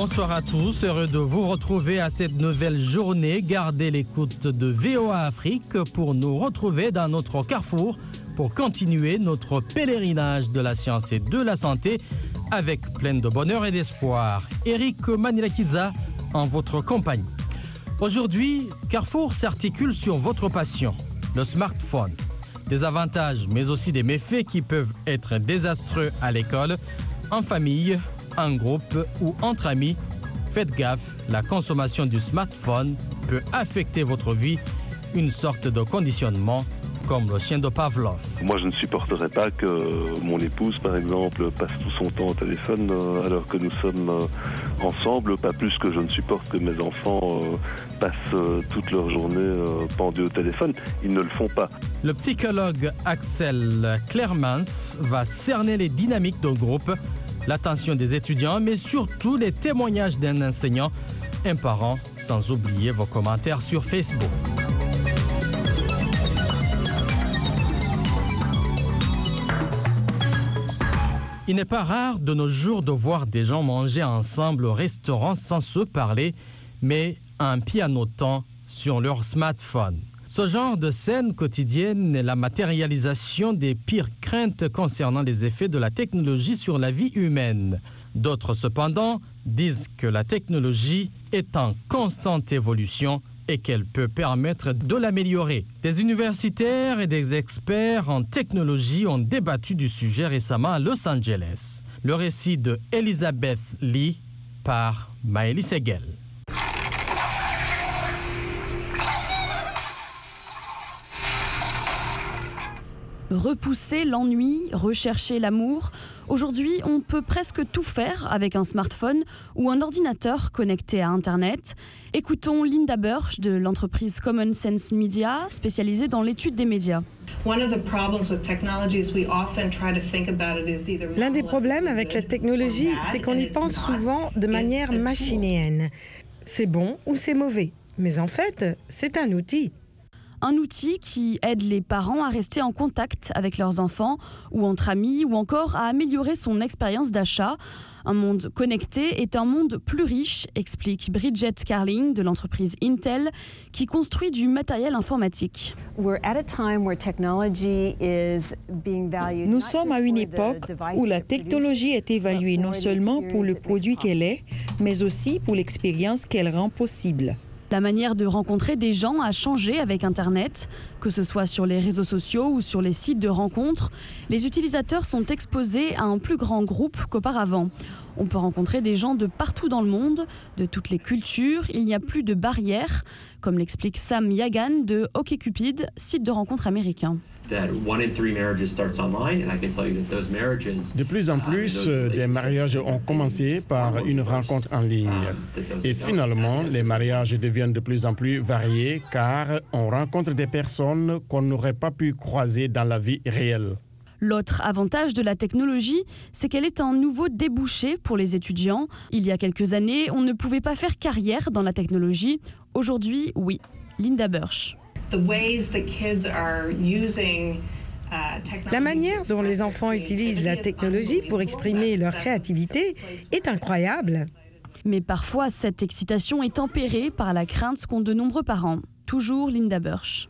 Bonsoir à tous, heureux de vous retrouver à cette nouvelle journée. Gardez l'écoute de VOA Afrique pour nous retrouver dans notre carrefour pour continuer notre pèlerinage de la science et de la santé avec plein de bonheur et d'espoir. Eric Manilakidza en votre compagnie. Aujourd'hui, Carrefour s'articule sur votre passion, le smartphone. Des avantages mais aussi des méfaits qui peuvent être désastreux à l'école, en famille, en groupe ou entre amis. Faites gaffe, la consommation du smartphone peut affecter votre vie, une sorte de conditionnement comme le chien de Pavlov. Moi, je ne supporterais pas que mon épouse, par exemple, passe tout son temps au téléphone alors que nous sommes ensemble, pas plus que je ne supporte que mes enfants passent toute leur journée pendus au téléphone. Ils ne le font pas. Le psychologue Axel Clermans va cerner les dynamiques de groupe, l'attention des étudiants, mais surtout les témoignages d'un enseignant, un parent, sans oublier vos commentaires sur Facebook. Il n'est pas rare de nos jours de voir des gens manger ensemble au restaurant sans se parler, mais en pianotant sur leur smartphone. Ce genre de scène quotidienne est la matérialisation des pires craintes concernant les effets de la technologie sur la vie humaine. D'autres, cependant, disent que la technologie est en constante évolution et qu'elle peut permettre de l'améliorer. Des universitaires et des experts en technologie ont débattu du sujet récemment à Los Angeles. Le récit de Elizabeth Lee par Maëlys Seguel. Repousser l'ennui, rechercher l'amour. Aujourd'hui, on peut presque tout faire avec un smartphone ou un ordinateur connecté à Internet. Écoutons Linda Burch de l'entreprise Common Sense Media, spécialisée dans l'étude des médias. L'un des problèmes avec la technologie, c'est qu'on y pense souvent de manière machinéenne. C'est bon ou c'est mauvais, mais en fait, c'est un outil. Un outil qui aide les parents à rester en contact avec leurs enfants ou entre amis ou encore à améliorer son expérience d'achat. Un monde connecté est un monde plus riche, explique Bridget Carling de l'entreprise Intel qui construit du matériel informatique. Nous sommes à une époque où la technologie est évaluée non seulement pour le produit qu'elle est, mais aussi pour l'expérience qu'elle rend possible. La manière de rencontrer des gens a changé avec Internet, que ce soit sur les réseaux sociaux ou sur les sites de rencontres. Les utilisateurs sont exposés à un plus grand groupe qu'auparavant. On peut rencontrer des gens de partout dans le monde, de toutes les cultures. Il n'y a plus de barrières, comme l'explique Sam Yagan de OkCupid, site de rencontres américain. De plus en plus, des mariages ont commencé par une rencontre en ligne. Et finalement, les mariages deviennent de plus en plus variés car on rencontre des personnes qu'on n'aurait pas pu croiser dans la vie réelle. L'autre avantage de la technologie, c'est qu'elle est un nouveau débouché pour les étudiants. Il y a quelques années, on ne pouvait pas faire carrière dans la technologie. Aujourd'hui, oui. Linda Burch. La manière dont les enfants utilisent la technologie pour exprimer leur créativité est incroyable. Mais parfois, cette excitation est tempérée par la crainte qu'ont de nombreux parents. Toujours Linda Burch.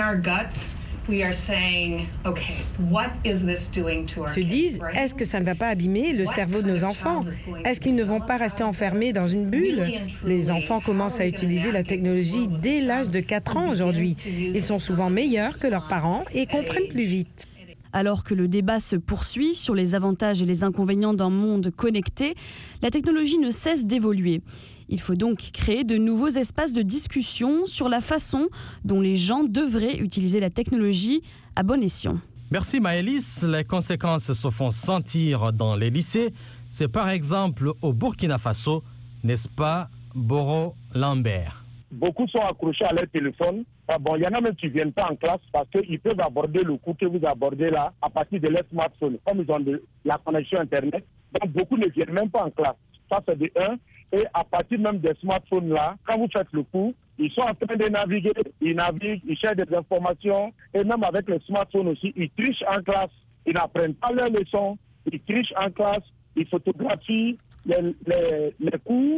Se disent, est-ce que ça ne va pas abîmer le cerveau de nos enfants? Est-ce qu'ils ne vont pas rester enfermés dans une bulle? Les enfants commencent à utiliser la technologie dès l'âge de 4 ans aujourd'hui. Ils sont souvent meilleurs que leurs parents et comprennent plus vite. Alors que le débat se poursuit sur les avantages et les inconvénients d'un monde connecté, la technologie ne cesse d'évoluer. Il faut donc créer de nouveaux espaces de discussion sur la façon dont les gens devraient utiliser la technologie à bon escient. Merci Maëlys. Les conséquences se font sentir dans les lycées. C'est par exemple au Burkina Faso, n'est-ce pas, Boro Lambert? Beaucoup sont accrochés à leur téléphone. Il y en a même qui ne viennent pas en classe parce qu'ils peuvent aborder le cours que vous abordez là à partir de leur smartphone, comme ils ont la connexion Internet. Donc beaucoup ne viennent même pas en classe. Ça, c'est de 1. Et à partir même des smartphones là, quand vous faites le cours, ils sont en train de naviguer. Ils naviguent, ils cherchent des informations. Et même avec les smartphones aussi, ils trichent en classe. Ils n'apprennent pas leurs leçons. Ils trichent en classe. Ils photographient. les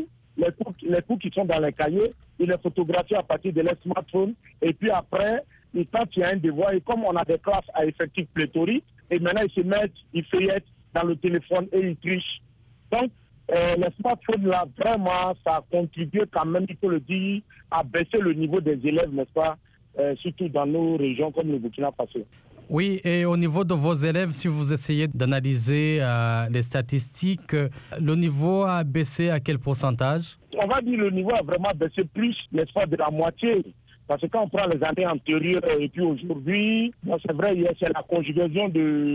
cours qui sont dans les cahiers, ils les photographient à partir de leur smartphone. Et puis après, quand il y a un devoir, et comme on a des classes à effectifs pléthoriques, et maintenant ils se mettent, ils feuillettent dans le téléphone et ils trichent. Donc, les smartphones, là, vraiment, ça a contribué quand même, il faut le dire, à baisser le niveau des élèves, n'est-ce pas, surtout dans nos régions comme le Burkina Faso. Oui, et au niveau de vos élèves, si vous essayez d'analyser les statistiques, le niveau a baissé à quel pourcentage? On va dire que le niveau a vraiment baissé plus, n'est-ce pas, de la moitié. Parce que quand on prend les années antérieures et puis aujourd'hui, c'est vrai, c'est la conjugaison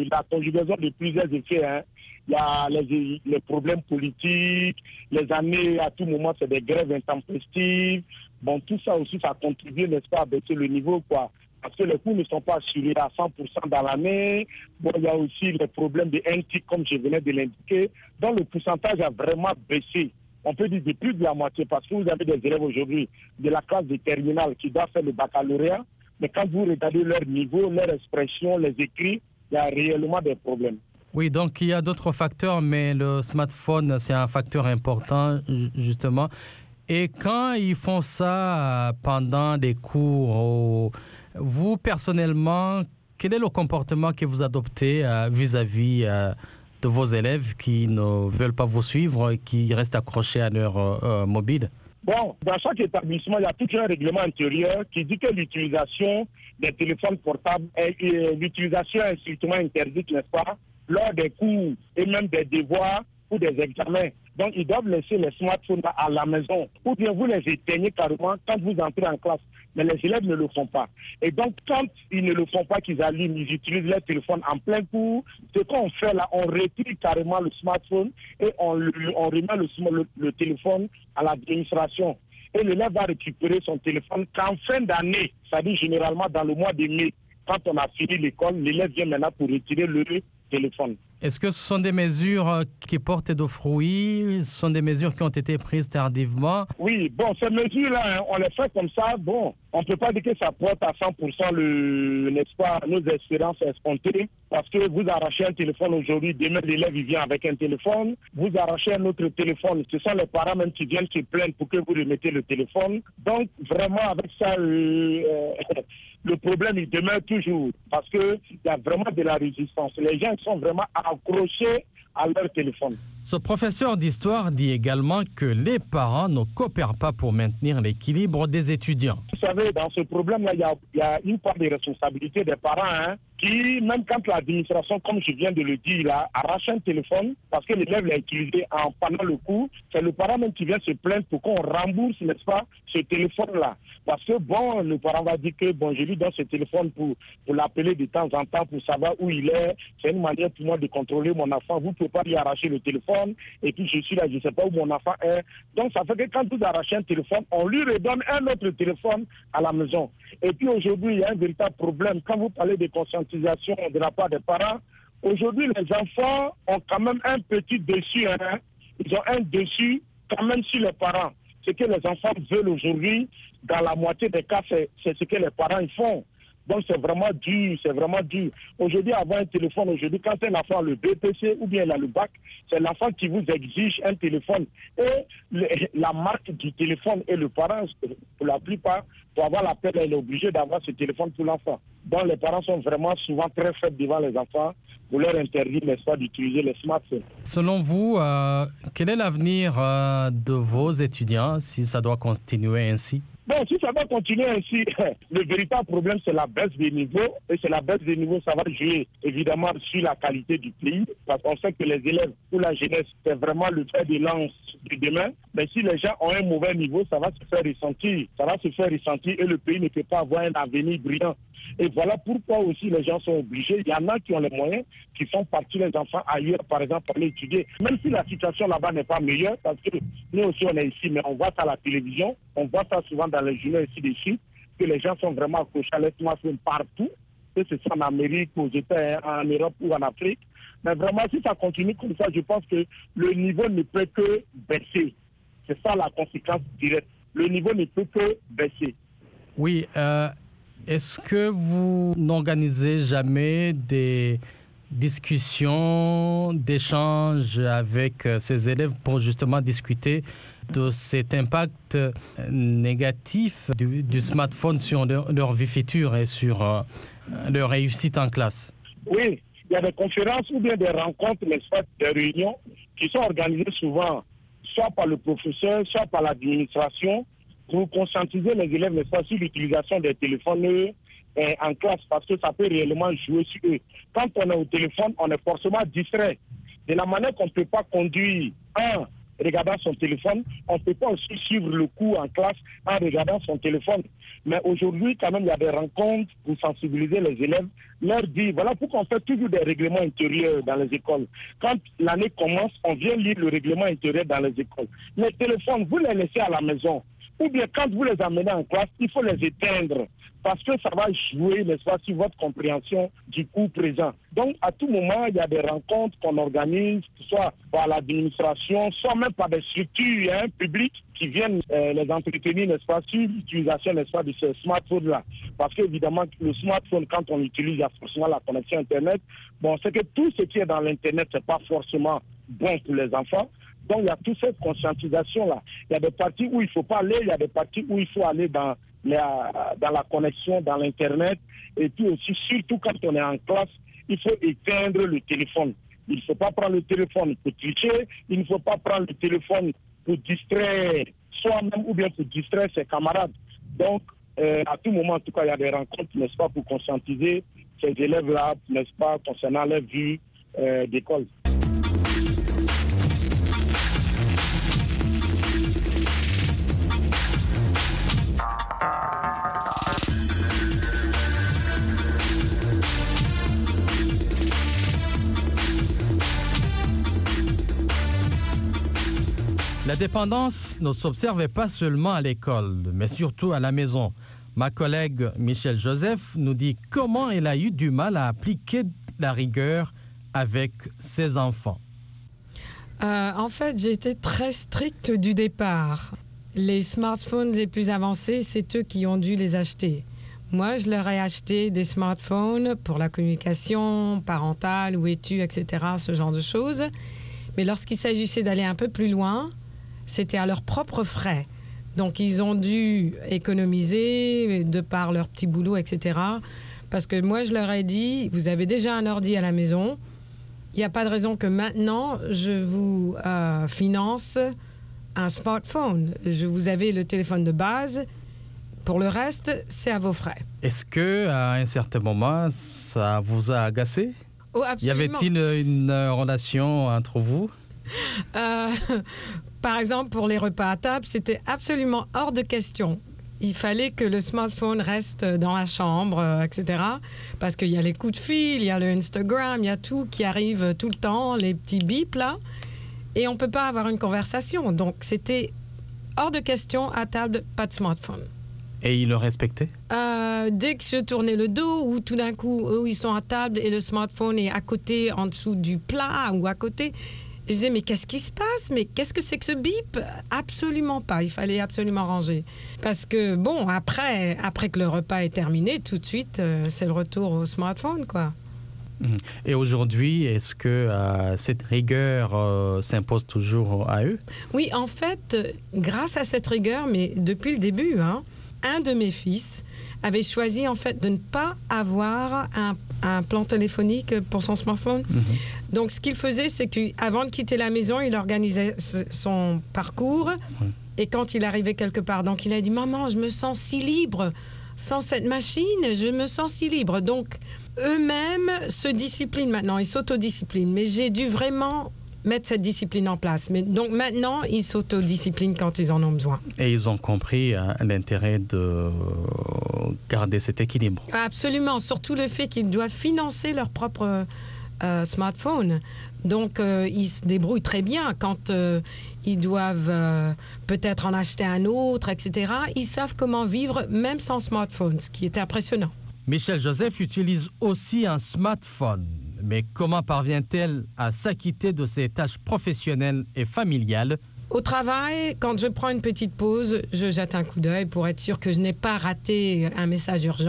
de plusieurs effets. Hein. Il y a les problèmes politiques, les années, à tout moment, c'est des grèves intempestives. Bon, tout ça aussi, ça contribue, n'est-ce pas, à baisser le niveau, quoi. Parce que les coûts ne sont pas assurés à 100% dans l'année. Bon, il y a aussi les problèmes de NTIC, comme je venais de l'indiquer. Donc, le pourcentage a vraiment baissé. On peut dire de plus de la moitié, parce que vous avez des élèves aujourd'hui de la classe de terminale qui doivent faire le baccalauréat. Mais quand vous regardez leur niveau, leur expression, les écrits, il y a réellement des problèmes. Oui, donc il y a d'autres facteurs, mais le smartphone, c'est un facteur important, justement. Et quand ils font ça pendant des cours, vous, personnellement, quel est le comportement que vous adoptez vis-à-vis de vos élèves qui ne veulent pas vous suivre, qui restent accrochés à leur mobile? Bon, dans chaque établissement, il y a tout un règlement intérieur qui dit que l'utilisation des téléphones portables l'utilisation est strictement interdite, n'est-ce pas, lors des cours et même des devoirs ou des examens. Donc, ils doivent laisser les smartphones à la maison. Ou bien vous les éteignez carrément quand vous entrez en classe. Mais les élèves ne le font pas. Et donc, quand ils ne le font pas, qu'ils allument, ils utilisent leur téléphone en plein cours, ce qu'on fait là, on retire carrément le smartphone et on remet le téléphone à l'administration. Et l'élève va récupérer son téléphone qu'en fin d'année, c'est-à-dire généralement dans le mois de mai, quand on a fini l'école, l'élève vient maintenant pour retirer le téléphone. Est-ce que ce sont des mesures qui portent de fruits? Ce sont des mesures qui ont été prises tardivement? Oui, bon, ces mesures-là, on les fait comme ça. Bon, on ne peut pas dire que ça porte à 100% n'est-ce pas, nos espérances escomptées. Parce que vous arrachez un téléphone aujourd'hui, demain l'élève il vient avec un téléphone. Vous arrachez un autre téléphone, ce sont les parents même qui viennent se plaindre pour que vous remettez le téléphone. Donc, vraiment, avec ça, le problème, il demeure toujours parce qu'il y a vraiment de la résistance. Les gens sont vraiment accrochés à leur téléphone. Ce professeur d'histoire dit également que les parents ne coopèrent pas pour maintenir l'équilibre des étudiants. Vous savez, dans ce problème-là, il y a une part de responsabilité des parents qui, même quand l'administration, comme je viens de le dire, là, arrache un téléphone parce que l'élève l'a utilisé pendant le cours, c'est le parent même qui vient se plaindre pour qu'on rembourse, n'est-ce pas, ce téléphone-là. Parce que, bon, le parent va dire que, bon, je lui donne ce téléphone pour l'appeler de temps en temps pour savoir où il est. C'est une manière pour moi de contrôler mon enfant. Vous ne pouvez pas lui arracher le téléphone et puis je suis là, je ne sais pas où mon enfant est. Donc, ça fait que quand vous arrachez un téléphone, on lui redonne un autre téléphone à la maison. Et puis, aujourd'hui, il y a un véritable problème. Quand vous parlez de conscientisation de la part des parents, aujourd'hui, les enfants ont quand même un petit dessus. Ils ont un dessus quand même sur les parents. Ce que les enfants veulent aujourd'hui, dans la moitié des cas, c'est ce que les parents font. Donc, c'est vraiment dur, c'est vraiment dur. Aujourd'hui, avoir un téléphone, aujourd'hui, quand un enfant a le BPC ou bien il a le bac, c'est l'enfant qui vous exige un téléphone. Et la marque du téléphone et le parent, pour la plupart, pour avoir l'appel, il est obligé d'avoir ce téléphone pour l'enfant. Donc, les parents sont vraiment souvent très faibles devant les enfants pour leur interdire, n'est-ce pas, d'utiliser les smartphones. Selon vous, quel est l'avenir de vos étudiants si ça doit continuer ainsi? Bon, si ça va continuer ainsi, le véritable problème, c'est la baisse des niveaux. Et c'est la baisse des niveaux, ça va jouer évidemment sur la qualité du pays. Parce qu'on sait que les élèves ou la jeunesse, c'est vraiment le fer de lance de demain. Mais si les gens ont un mauvais niveau, ça va se faire ressentir. Ça va se faire ressentir et le pays ne peut pas avoir un avenir brillant. Et voilà pourquoi aussi les gens sont obligés. Il y en a qui ont les moyens, qui font partir les enfants ailleurs, par exemple, pour aller étudier. Même si la situation là-bas n'est pas meilleure, parce que nous aussi on est ici, mais on voit ça à la télévision, on voit ça souvent dans les journaux ici des Chines, que les gens sont vraiment accrochés à les smartphones partout, que ce soit en Amérique, aux États, en Europe ou en Afrique. Mais vraiment, si ça continue comme ça, je pense que le niveau ne peut que baisser. C'est ça la conséquence directe. Le niveau ne peut que baisser. Oui, est-ce que vous n'organisez jamais des discussions, d'échanges avec ces élèves pour justement discuter de cet impact négatif du smartphone sur leur vie future et sur leur réussite en classe? Oui, il y a des conférences ou bien des rencontres, n'est-ce pas, des réunions qui sont organisées souvent soit par le professeur, soit par l'administration pour conscientiser les élèves, n'est-ce pas, sur l'utilisation des téléphones en classe parce que ça peut réellement jouer sur eux. Quand on est au téléphone, on est forcément distrait. De la manière qu'on ne peut pas conduire en regardant son téléphone, on ne peut pas aussi suivre le cours en classe en regardant son téléphone. Mais aujourd'hui, quand même, il y a des rencontres pour sensibiliser les élèves, leur dire, voilà pourquoi on fait toujours des règlements intérieurs dans les écoles. Quand l'année commence, on vient lire le règlement intérieur dans les écoles. Les téléphones, vous les laissez à la maison. Ou bien quand vous les amenez en classe, il faut les éteindre parce que ça va jouer, n'est-ce pas, sur votre compréhension du cours présent. Donc, à tout moment, il y a des rencontres qu'on organise, soit par l'administration, soit même par des structures publiques qui viennent les entretenir, n'est-ce pas, sur l'utilisation, n'est-ce pas, de ce smartphone-là. Parce qu'évidemment, le smartphone, quand on l'utilise, il y a forcément la connexion Internet. Bon, c'est que tout ce qui est dans l'Internet, c'est pas forcément bon pour les enfants. Donc, il y a toute cette conscientisation-là. Il y a des parties où il ne faut pas aller, il y a des parties où il faut aller dans la connexion, dans l'Internet. Et puis aussi, surtout quand on est en classe, il faut éteindre le téléphone. Il ne faut pas prendre le téléphone pour tricher, il ne faut pas prendre le téléphone pour distraire soi-même ou bien pour distraire ses camarades. Donc, à tout moment, en tout cas, il y a des rencontres, n'est-ce pas, pour conscientiser ces élèves-là, n'est-ce pas, concernant leur vue d'école. La dépendance ne s'observait pas seulement à l'école, mais surtout à la maison. Ma collègue Michel Joseph nous dit comment elle a eu du mal à appliquer la rigueur avec ses enfants. En fait, j'ai été très stricte du départ. Les smartphones les plus avancés, c'est eux qui ont dû les acheter. Moi, je leur ai acheté des smartphones pour la communication parentale, où es-tu, etc., ce genre de choses. Mais lorsqu'il s'agissait d'aller un peu plus loin, c'était à leurs propres frais. Donc, ils ont dû économiser de par leur petit boulot, etc. Parce que moi, je leur ai dit, vous avez déjà un ordi à la maison. Il n'y a pas de raison que maintenant, je vous finance un smartphone. Vous avez le téléphone de base. Pour le reste, c'est à vos frais. Est-ce qu'à un certain moment, ça vous a agacé? Oh, absolument. Y avait-il une relation entre vous? Par exemple, pour les repas à table, c'était absolument hors de question. Il fallait que le smartphone reste dans la chambre, etc. Parce qu'il y a les coups de fil, il y a le Instagram, il y a tout qui arrive tout le temps, les petits bips là. Et on ne peut pas avoir une conversation. Donc, c'était hors de question, à table, pas de smartphone. Et ils le respectaient? Dès que je tournais le dos, ou tout d'un coup, eux, ils sont à table et le smartphone est à côté, en dessous du plat ou à côté, je disais, mais qu'est-ce qui se passe? Mais qu'est-ce que c'est que ce bip? Absolument pas. Il fallait absolument ranger. Parce que, bon, après que le repas est terminé, tout de suite, c'est le retour au smartphone, quoi. Et aujourd'hui, est-ce que cette rigueur s'impose toujours à eux? Oui, en fait, grâce à cette rigueur, mais depuis le début, un de mes fils avait choisi en fait de ne pas avoir un plan téléphonique pour son smartphone. Donc, ce qu'il faisait, c'est qu'avant de quitter la maison, il organisait son parcours. Et quand il arrivait quelque part, donc il a dit « Maman, je me sens si libre. Sans cette machine, je me sens si libre. » Donc, eux-mêmes se disciplinent maintenant, ils s'autodisciplinent. Mais j'ai dû vraiment mettre cette discipline en place. Mais donc maintenant, ils s'autodisciplinent quand ils en ont besoin. Et ils ont compris l'intérêt de garder cet équilibre. Absolument, surtout le fait qu'ils doivent financer leur propre smartphone. Donc, ils se débrouillent très bien quand ils doivent peut-être en acheter un autre, etc. Ils savent comment vivre même sans smartphone, ce qui est impressionnant. Michel Joseph utilise aussi un smartphone. Mais comment parvient-elle à s'acquitter de ses tâches professionnelles et familiales? Au travail, quand je prends une petite pause, je jette un coup d'œil pour être sûr que je n'ai pas raté un message urgent.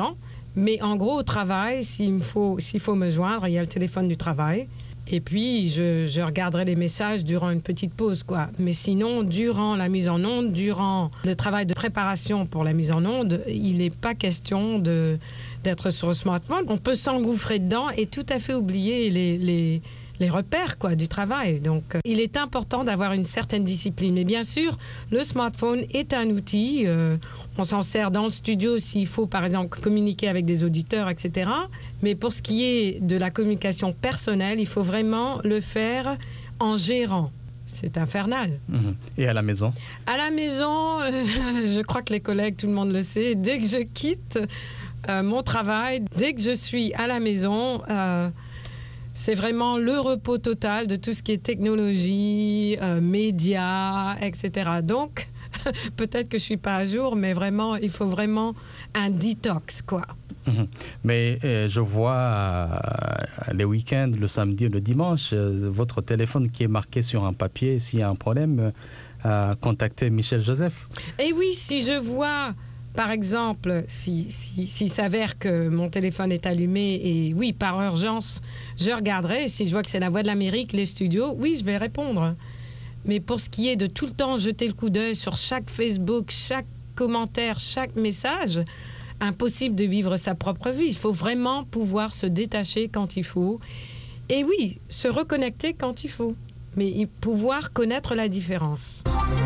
Mais en gros, au travail, s'il faut me joindre, il y a le téléphone du travail. Et puis, je regarderai les messages durant une petite pause, quoi. Mais sinon, durant la mise en onde, durant le travail de préparation pour la mise en onde, il n'est pas question d'être sur le smartphone. On peut s'engouffrer dedans et tout à fait oublier les repères, quoi, du travail. Donc, il est important d'avoir une certaine discipline. Mais bien sûr, le smartphone est un outil. On s'en sert dans le studio s'il faut, par exemple, communiquer avec des auditeurs, etc. Mais pour ce qui est de la communication personnelle, il faut vraiment le faire en gérant. C'est infernal. Et à la maison? À la maison, je crois que les collègues, tout le monde le sait, dès que je quitte mon travail, dès que je suis à la maison... c'est vraiment le repos total de tout ce qui est technologie, médias, etc. Donc, peut-être que je ne suis pas à jour, mais vraiment, il faut vraiment un détox, quoi. Mais je vois les week-ends, le samedi et le dimanche, votre téléphone qui est marqué sur un papier. S'il y a un problème, contactez Michel Joseph. Et oui, si je vois... Par exemple, s'il s'avère que mon téléphone est allumé et oui, par urgence, je regarderai. Si je vois que c'est la Voix de l'Amérique, les studios, oui, je vais répondre. Mais pour ce qui est de tout le temps jeter le coup d'œil sur chaque Facebook, chaque commentaire, chaque message, impossible de vivre sa propre vie. Il faut vraiment pouvoir se détacher quand il faut. Et oui, se reconnecter quand il faut. Mais pouvoir connaître la différence.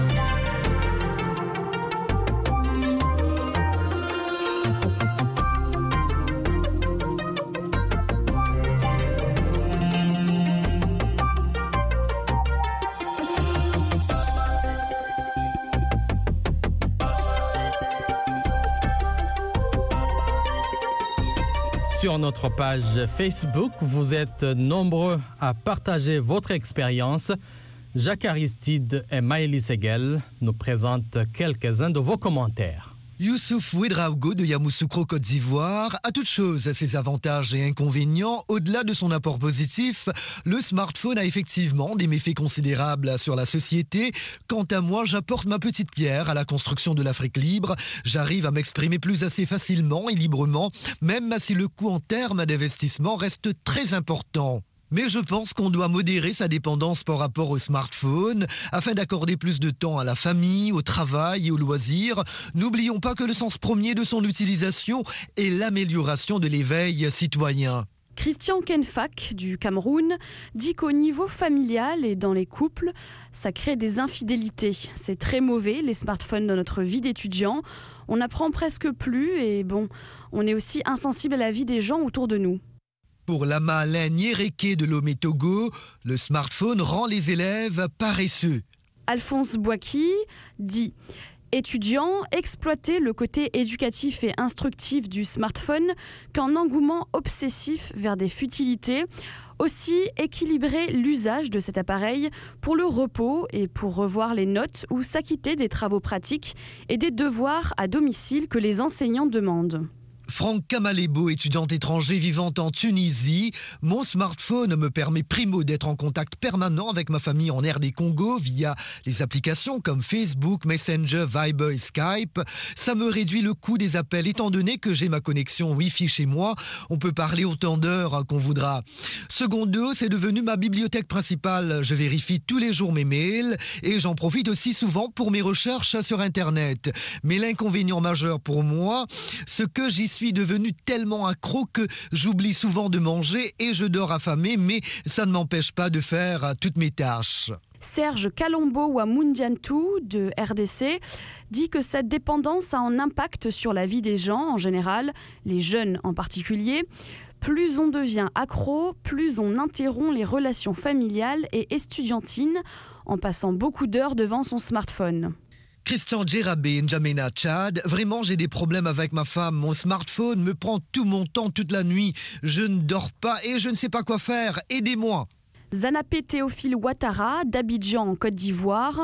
Sur notre page Facebook, vous êtes nombreux à partager votre expérience. Jacques Aristide et Maëlys Seguel nous présentent quelques-uns de vos commentaires. Youssouf Ouedraogo de Yamoussoukro, Côte d'Ivoire. À toute chose, ses avantages et inconvénients. Au-delà de son apport positif, le smartphone a effectivement des méfaits considérables sur la société. Quant à moi, j'apporte ma petite pierre à la construction de l'Afrique libre. J'arrive à m'exprimer plus assez facilement et librement, même si le coût en termes d'investissement reste très important. Mais je pense qu'on doit modérer sa dépendance par rapport au smartphone afin d'accorder plus de temps à la famille, au travail et aux loisirs. N'oublions pas que le sens premier de son utilisation est l'amélioration de l'éveil citoyen. Christian Kenfak du Cameroun dit qu'au niveau familial et dans les couples, ça crée des infidélités. C'est très mauvais, les smartphones dans notre vie d'étudiant. On n'apprend presque plus et bon, on est aussi insensible à la vie des gens autour de nous. Pour Lama Alain Nyereke de Lomé Togo, le smartphone rend les élèves paresseux. Alphonse Boaki dit « Étudiants, exploiter le côté éducatif et instructif du smartphone qu'un engouement obsessif vers des futilités. Aussi, équilibrer l'usage de cet appareil pour le repos et pour revoir les notes ou s'acquitter des travaux pratiques et des devoirs à domicile que les enseignants demandent. » Franck Kamalebo, étudiant étranger vivant en Tunisie. Mon smartphone me permet primo d'être en contact permanent avec ma famille en RD Congo via les applications comme Facebook, Messenger, Viber et Skype. Ça me réduit le coût des appels étant donné que j'ai ma connexion Wi-Fi chez moi. On peut parler autant d'heures qu'on voudra. Secondo, c'est devenu ma bibliothèque principale. Je vérifie tous les jours mes mails et j'en profite aussi souvent pour mes recherches sur Internet. Mais l'inconvénient majeur pour moi, ce que j'y suis devenu tellement accro que j'oublie souvent de manger et je dors affamé, mais ça ne m'empêche pas de faire toutes mes tâches. Serge Kalombo Wamundiantou de RDC dit que cette dépendance a un impact sur la vie des gens en général, les jeunes en particulier. Plus on devient accro, plus on interrompt les relations familiales et estudiantines en passant beaucoup d'heures devant son smartphone. Christian Djerabé, N'Djamena, Tchad. Vraiment, j'ai des problèmes avec ma femme. Mon smartphone me prend tout mon temps toute la nuit. Je ne dors pas et je ne sais pas quoi faire. Aidez-moi. Zanapé Théophile Ouattara d'Abidjan en Côte d'Ivoire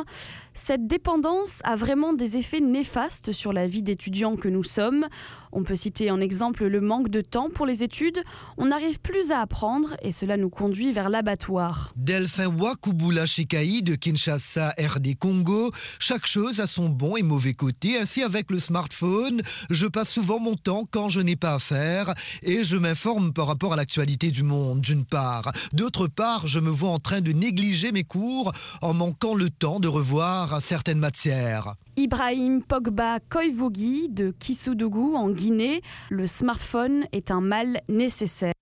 Cette dépendance a vraiment des effets néfastes sur la vie d'étudiants que nous sommes. On peut citer en exemple le manque de temps pour les études. On n'arrive plus à apprendre et cela nous conduit vers l'abattoir. Delphin Wakubula Shekai de Kinshasa, RD Congo. Chaque chose a son bon et mauvais côté. Ainsi, avec le smartphone, je passe souvent mon temps quand je n'ai pas à faire et je m'informe par rapport à l'actualité du monde, d'une part. D'autre part, je me vois en train de négliger mes cours en manquant le temps de revoir certaines matières. Ibrahim Pogba Koivogi de Kisudougou en Guinée. Le smartphone est un mal nécessaire.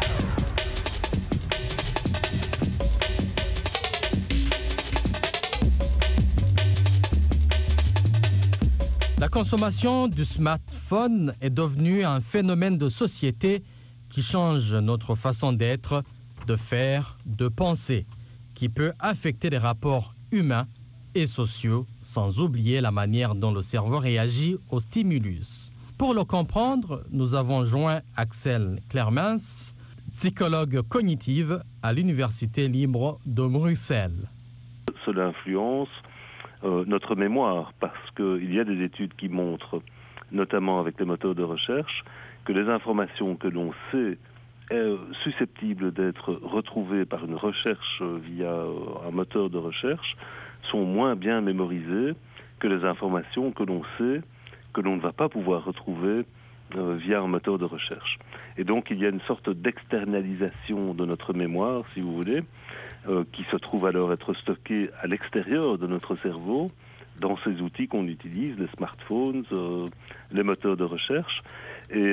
La consommation du smartphone est devenue un phénomène de société qui change notre façon d'être, de faire, de penser, qui peut affecter les rapports humains et sociaux, sans oublier la manière dont le cerveau réagit au stimulus. Pour le comprendre, nous avons joint Axel Clermens, psychologue cognitive à l'Université libre de Bruxelles. Cela influence notre mémoire parce qu'il y a des études qui montrent, notamment avec les moteurs de recherche, que les informations que l'on sait susceptibles d'être retrouvées par une recherche via un moteur de recherche sont moins bien mémorisées que les informations que l'on sait que l'on ne va pas pouvoir retrouver via un moteur de recherche. Et donc il y a une sorte d'externalisation de notre mémoire, si vous voulez, qui se trouve alors être stockée à l'extérieur de notre cerveau, dans ces outils qu'on utilise, les smartphones, les moteurs de recherche. Et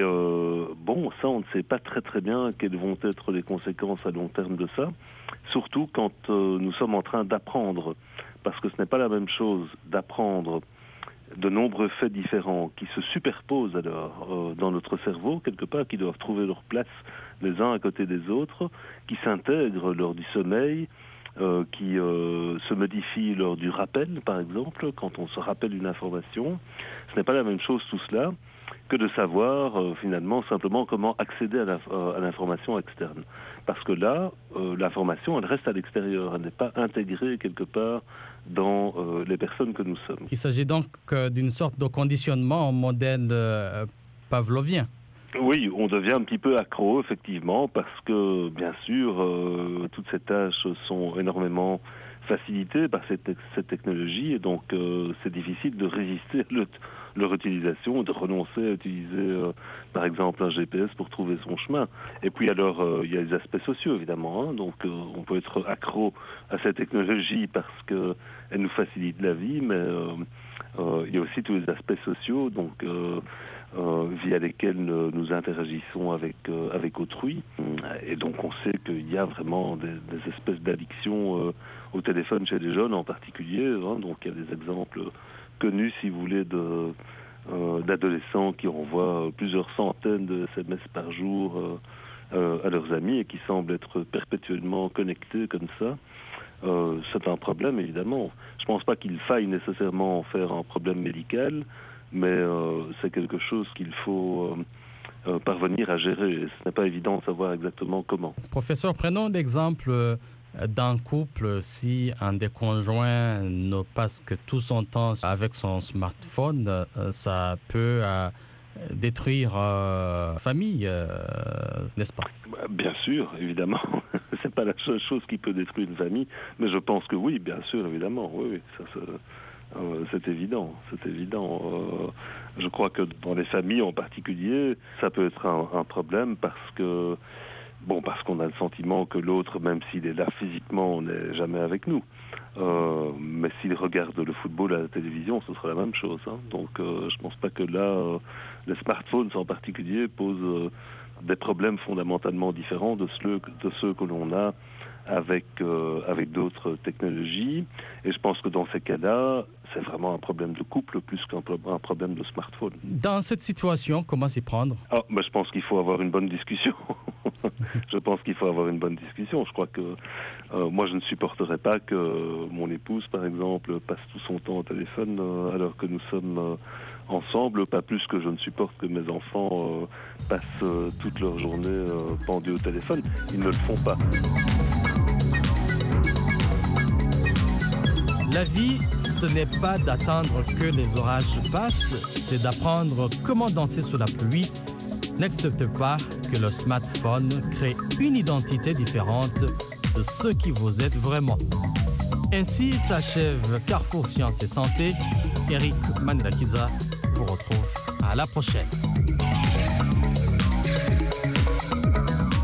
ça, on ne sait pas très bien quelles vont être les conséquences à long terme de ça, surtout quand nous sommes en train d'apprendre, parce que ce n'est pas la même chose d'apprendre de nombreux faits différents qui se superposent alors dans notre cerveau, quelque part, qui doivent trouver leur place les uns à côté des autres, qui s'intègrent lors du sommeil, qui se modifient lors du rappel, par exemple, quand on se rappelle une information. Ce n'est pas la même chose tout cela que de savoir finalement simplement comment accéder à l'information externe. Parce que là, l'information, elle reste à l'extérieur, elle n'est pas intégrée quelque part dans les personnes que nous sommes. Il s'agit donc d'une sorte de conditionnement en modèle pavlovien. Oui, on devient un petit peu accro, effectivement, parce que, bien sûr, toutes ces tâches sont énormément facilitées par cette technologie, et donc c'est difficile de résister à leur utilisation, de renoncer à utiliser, par exemple, un GPS pour trouver son chemin. Et puis alors, il y a les aspects sociaux, évidemment, donc on peut être accro à cette technologie parce qu'elle nous facilite la vie, mais il y a aussi tous les aspects sociaux, donc via lesquels nous interagissons avec autrui. Et donc on sait qu'il y a vraiment des espèces d'addiction au téléphone chez les jeunes en particulier. Donc il y a des exemples connus, si vous voulez, d'adolescents qui envoient plusieurs centaines de SMS par jour à leurs amis et qui semblent être perpétuellement connectés comme ça. C'est un problème, évidemment. Je ne pense pas qu'il faille nécessairement en faire un problème médical, mais c'est quelque chose qu'il faut parvenir à gérer. Et ce n'est pas évident de savoir exactement comment. Professeur, prenons l'exemple d'un couple. Si un des conjoints ne passe que tout son temps avec son smartphone, ça peut détruire la famille, n'est-ce pas? Bien sûr, évidemment. C'est pas la seule chose qui peut détruire une famille, mais je pense que oui, bien sûr, évidemment. Oui, ça c'est évident. Je crois que dans les familles en particulier, ça peut être un problème parce qu'on a le sentiment que l'autre, même s'il est là physiquement, n'est jamais avec nous. Mais s'il regarde le football à la télévision, ce sera la même chose. Donc je pense pas que là, les smartphones en particulier posent des problèmes fondamentalement différents de ceux que l'on a avec d'autres technologies. Et je pense que dans ces cas-là, c'est vraiment un problème de couple plus qu'un problème de smartphone. Dans cette situation, comment s'y prendre? Je pense qu'il faut avoir une bonne discussion. Je crois que moi, je ne supporterais pas que mon épouse, par exemple, passe tout son temps au téléphone alors que nous sommes ensemble, pas plus que je ne supporte que mes enfants passent toute leur journée pendus au téléphone. Ils ne le font pas. La vie, ce n'est pas d'attendre que les orages passent, c'est d'apprendre comment danser sous la pluie. N'acceptez pas que le smartphone crée une identité différente de ce qui vous êtes vraiment. Ainsi s'achève Carrefour Sciences et Santé. Eric Manirakiza vous retrouve à la prochaine.